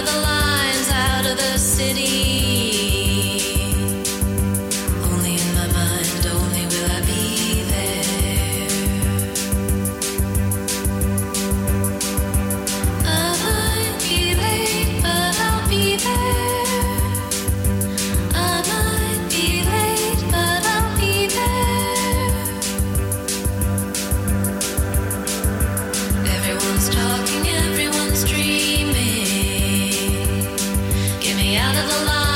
of the lines, out of the city. Only in my mind, only will I be there. I might be late, but I'll be there. I might be late, but I'll be there. Everyone's talking, everyone's dreaming. Get me out of the line.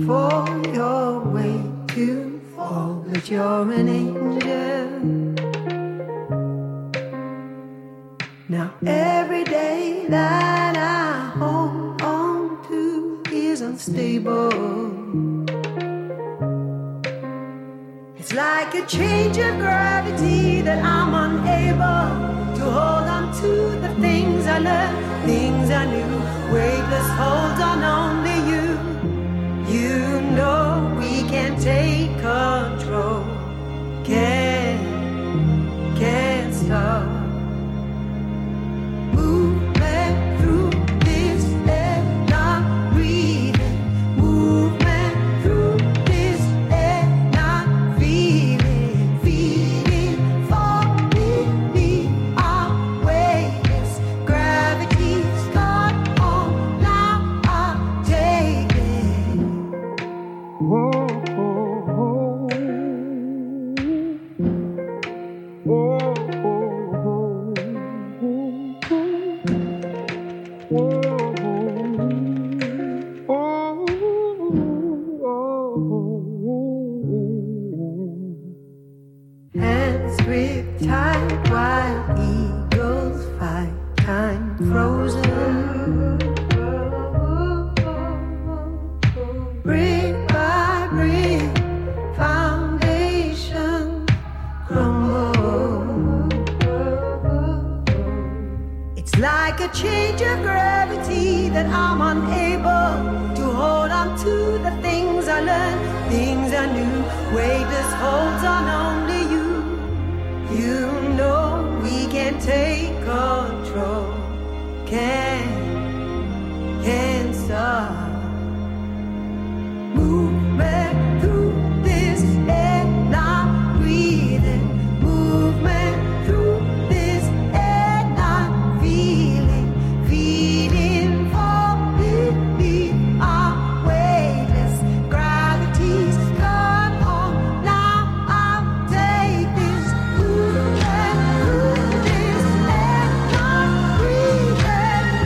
for your way to fall, but you're an angel. Now every day that I hold on to is unstable. It's like a change of gravity that I'm unable to hold on to the things I learned, things I knew. Weightless holds on only you. You know we can take control. Can't stop. Movement through this air, not breathing. Movement through this air, not feeling. Feeling, falling, we are weightless. Gravity's gone home, now I'm taking. Whoa, whoa, whoa. Whoa, hands grip tight while eagles fight, time frozen. Brick by brick, foundation crumble. It's like a change of gravity that I'm unable to hold on to the things I learned, things I knew. Weightless holds on only you. You know we can take control. Can't stop. Movement through this air, not breathing. Movement through this air, not feeling. Feeling, falling, we are weightless. Gravity's gone home, now I'll take this. Movement through this air, not breathing.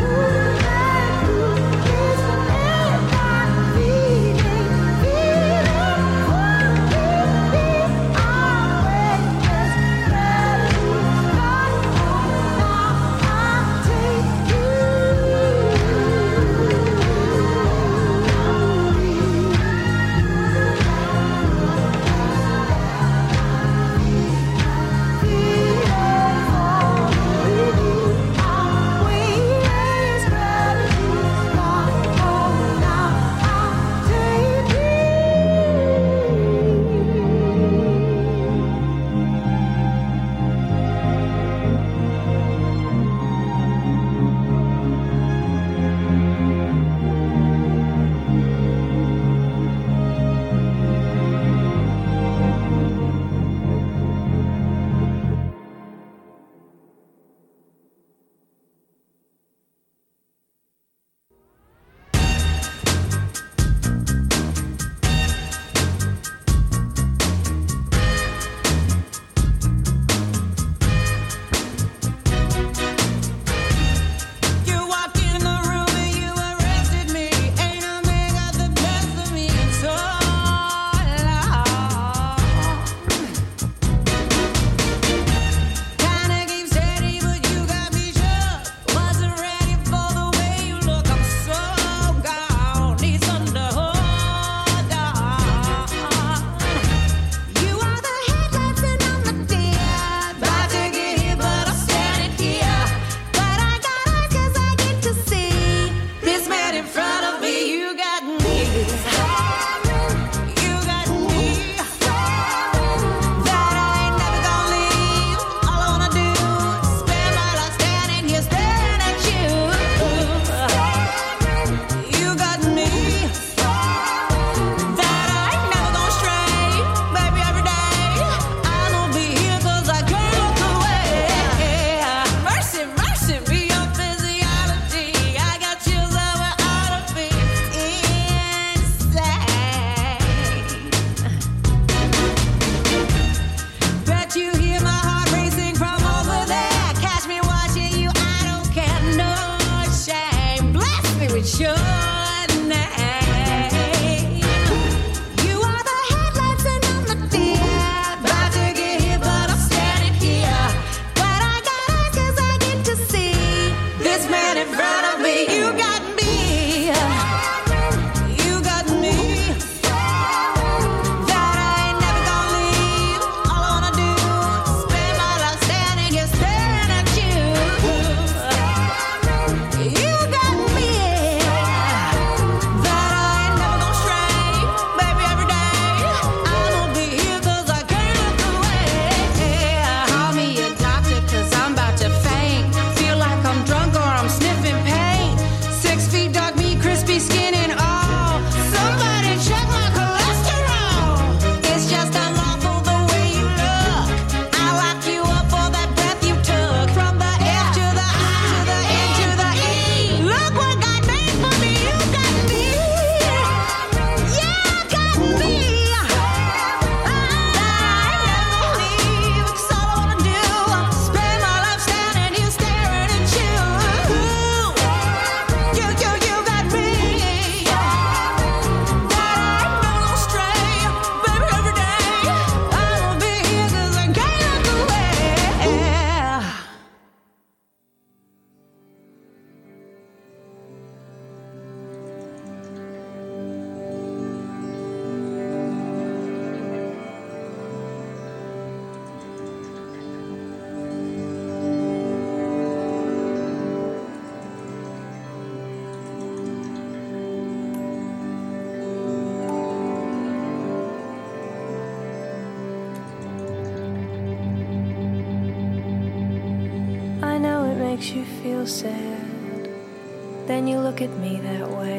makes you feel sad, then you look at me that way.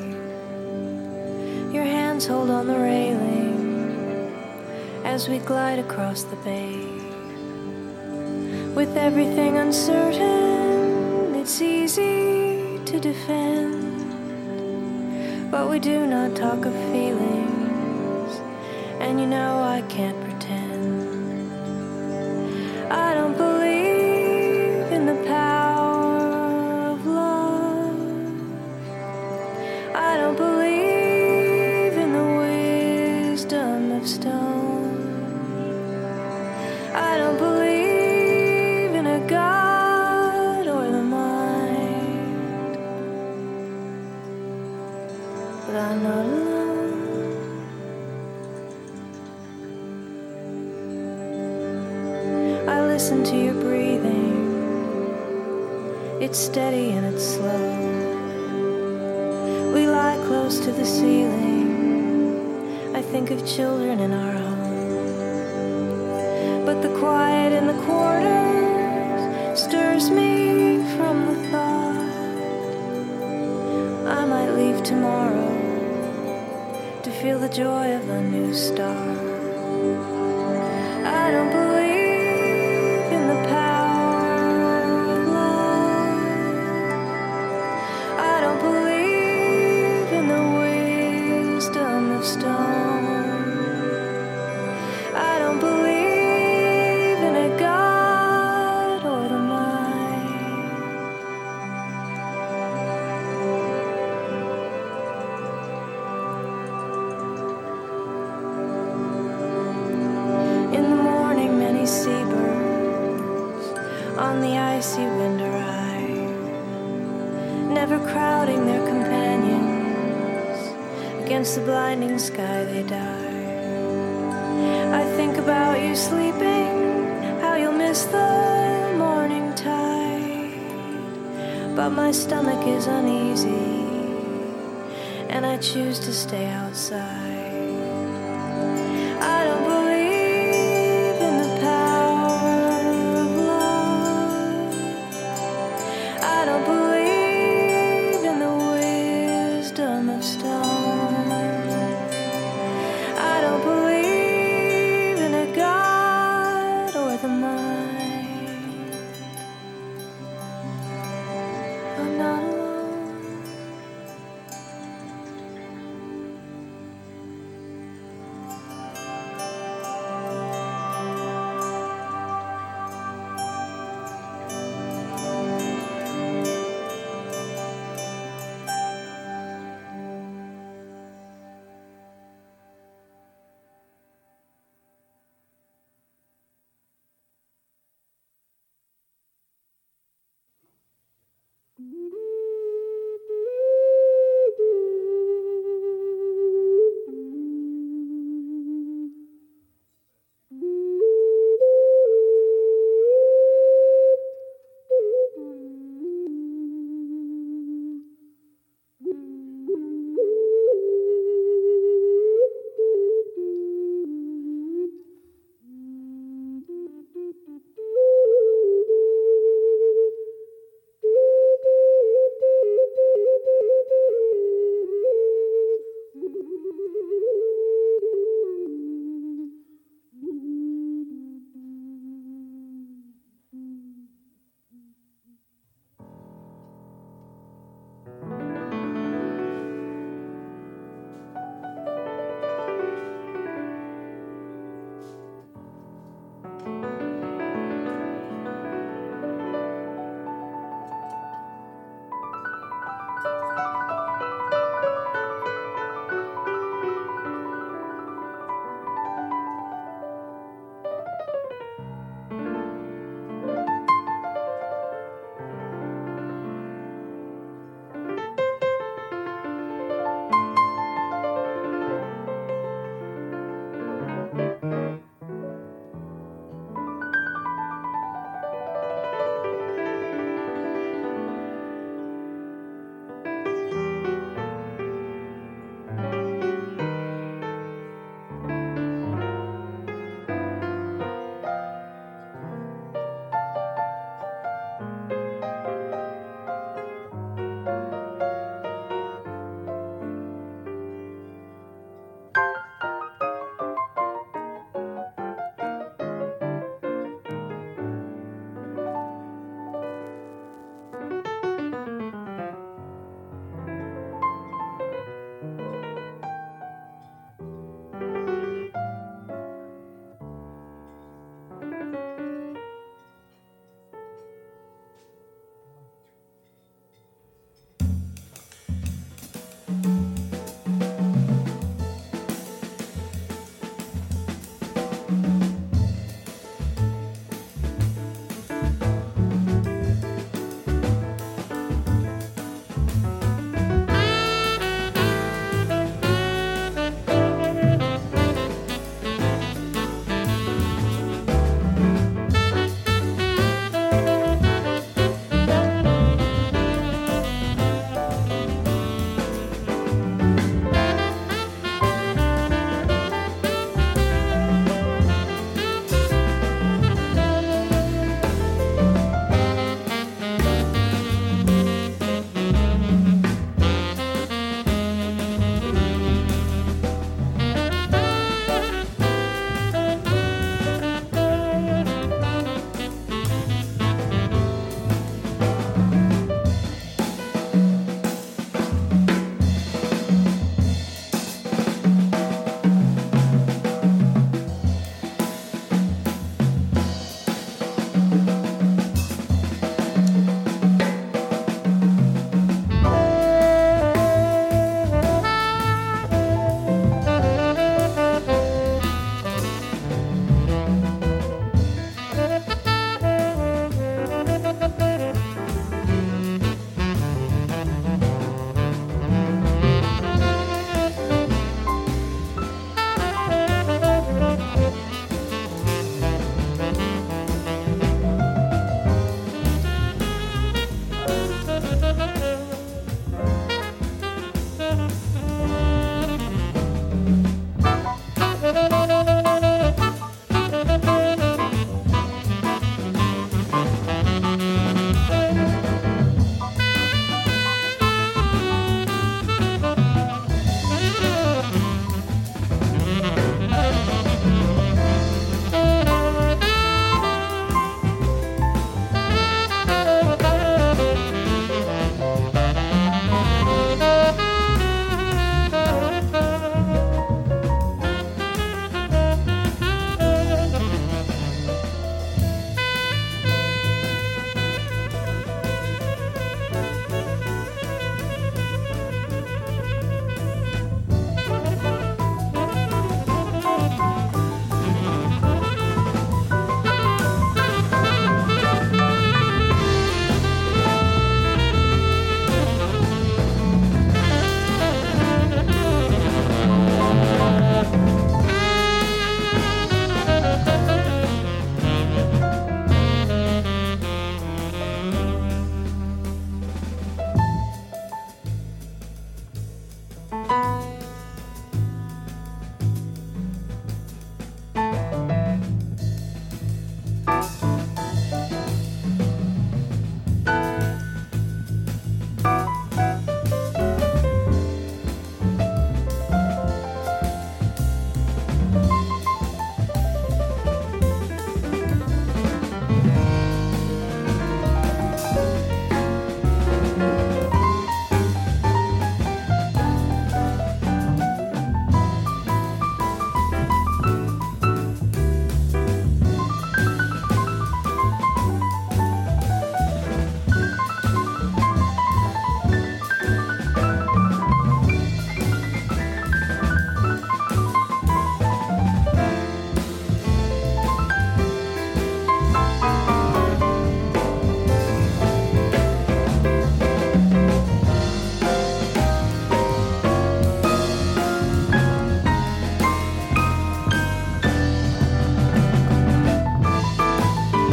Your hands hold on the railing as we glide across the bay. With everything uncertain, it's easy to defend, but we do not talk of feelings, and you know I can't pretend. I don't believe in the power of love. I don't believe in the wisdom of stone. I don't believe in a God or the mind, but I'm not alone. I listen to your breathing. It's steady and it's slow. We lie close to the ceiling. I think of children in our home. But the quiet in the quarters stirs me from the thought I might leave tomorrow to feel the joy of a new start. I don't believe in the power of love. I don't believe in the wisdom of stone. I don't believe in a God or the mind. In the morning, many seabirds on the icy wind arrive, never crowding their companions. Against the blinding sky they dive. I think about you sleeping, how you'll miss the morning tide. But my stomach is uneasy, and I choose to stay outside. I don't believe in the power of love. I don't believe in the wisdom of stone. I don't believe in a God or the mind. I'm not alone.